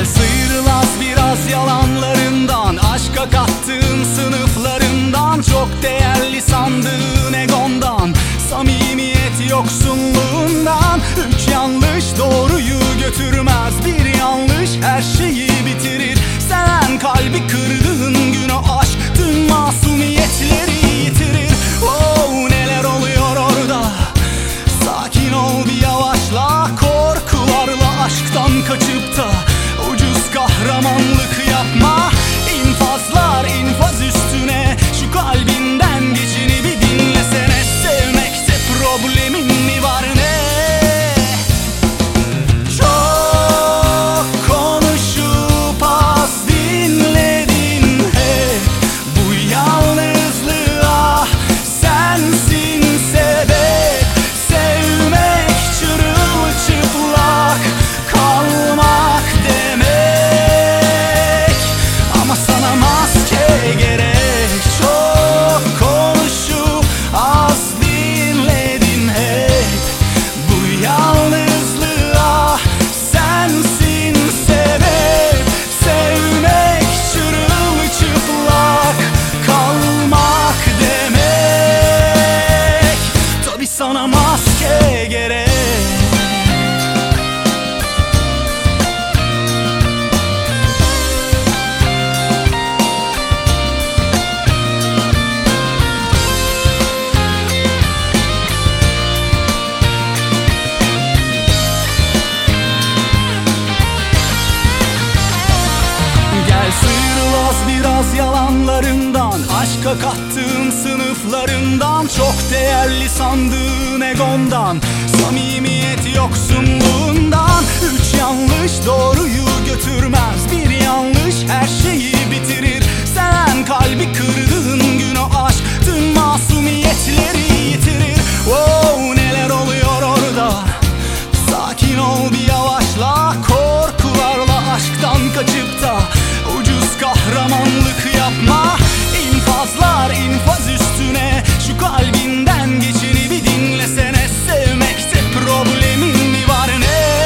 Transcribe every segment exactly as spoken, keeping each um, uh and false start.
Gel sıyrıl az biraz yalanlarından, aşka kattığın sınıflarından, çok değerli sandığın egondan, samimiyet yoksunluğundan. Üç yanlış doğruyu götürmez, bir yanlış her şeyi bitirir. Sen kalbi kırdığın gün o aşk tüm masumiyetleri yitirir. Oh, neler oluyor orada, sakin ol bir yavaşla. Korkularla aşktan kaçıp da ucuz kahramanlık yapma. İnfazlar infaz üstüne, şu kalbinden geçini bir dinlesene. Sevmekte problemin mi var ne? Çok konuşup az dinledin hep, bu yalnızlığa sensin sebep. Sevmek çırılçıplak kalmak demek, ama sana maske gerek. Çok konuşup az dinledin hep, bu yalnızlığa sensin sebep. Sevmek çırılçıplak kalmak demek, tabi sana maske gerek. Gel sıyrıl az biraz yalanlarından, aşka kattığın sınıflarından, çok değerli sandığın egondan, samimiyet yoksunluğundan. Üç yanlış doğruyu götürmez, bir yanlış her şeyi bitirir. Sen kalbi kırdığın gün o aşk tüm masumiyetleri yitirir. Oh, neler oluyor orada, sakin ol bir yavaşla. Korkularla aşktan kaçıp da ucuz kahramanlık yapma. İnfazlar infaz üstüne, şu kalbinden geçini bir dinlesene. Sevmekte problemin mi var ne?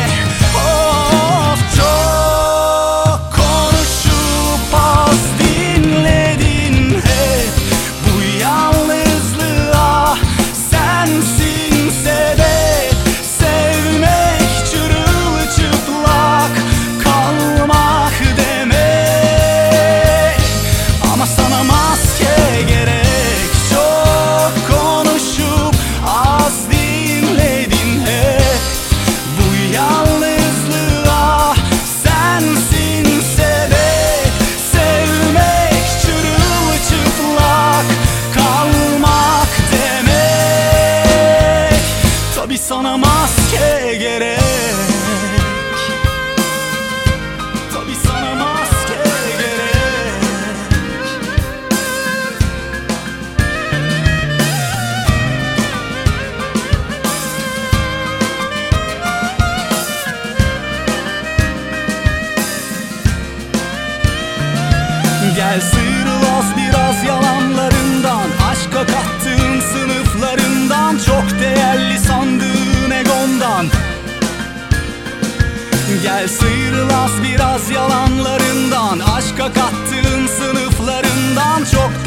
Of, çok konuşup az dinledin hep, bu yalnızlığa sensin sebep. Sevmek çırılçıplak kalmak demek, ama sana maske gerek. Çok konuşup az dinledin hep, bu yalnızlığa sensin sebep. Sevmek çırılçıplak kalmak demek, tabi sana maske gerek. Tabi sana maske gerek. Gel sıyrıl az biraz yalanlarından, aşka kattığın sınıflarından, çok değerli sandığın egondan. Gel sıyrıl az biraz yalanlarından, aşka kattığın sınıflarından, çok